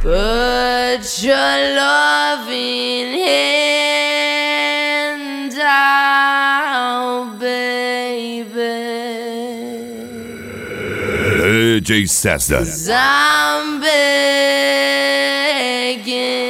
Put your loving hand out, baby. DJ César. 'Cause I'm begging.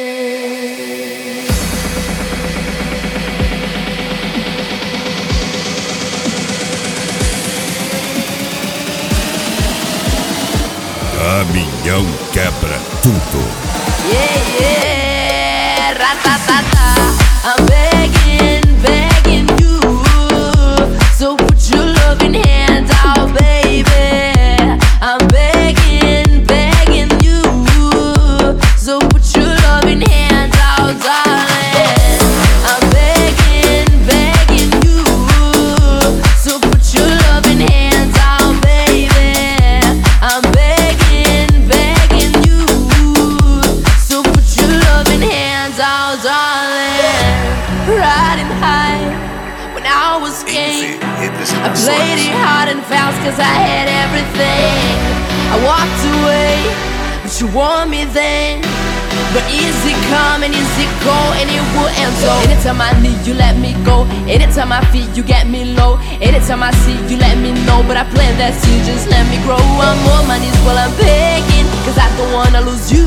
Caminhão quebra tudo. Yeah, yeah, ra-ta-ta-ta. I'm begging, begging you. So put your loving hand out, baby. I'm begging, begging you. So put your loving hand out, darling. I'm begging, begging you. So put your loving hands out, baby. I'm begging, begging you. So put your loving hands out, darling. Riding high when I was king, I played it hard and fast 'cause I had everything. I walked away, but you want me then. But easy come and easy go, and it will end so. Anytime I need you, let me go. Anytime I feel you, get me low. Anytime I see you, let me know. But I plant that seed, just let me grow. I'm on my knees while I'm begging, 'cause I don't wanna lose you.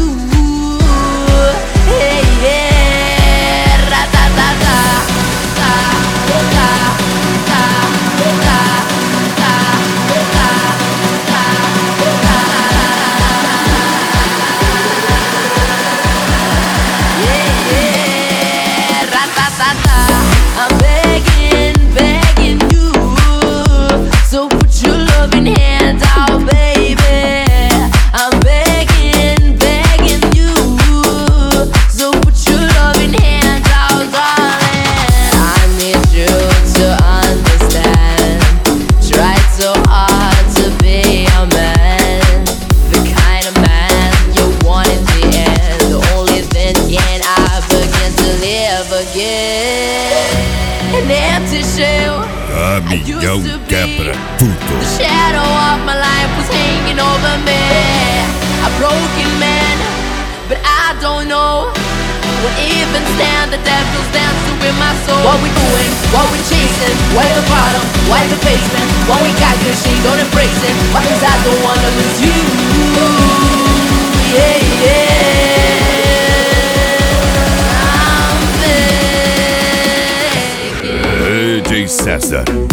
Hey, yeah, ra-ta-ta-ta, ta, ta, ta, ta, ta, ta, ta. Yeah, ra-ta-ta-ta. I'm begging, begging you. So put your loving hand out, baby. I'm begging, begging you. So put your loving hand out, darling. I need you to understand. Tried so hard to be a man, the kind of man you want in the end. Only then can I begin to live again. An empty shell. Caminhão quebra tudo. The shadow of my life was hanging over me. A broken man, but I don't know what even stand. The devil's dancing with my soul. What we doing? What we chasing? Why the bottom? Why the basement? What we got good, she don't embrace it. Why? 'Cause I don't wanna lose you. Yeah, yeah. I'm begging. DJ César.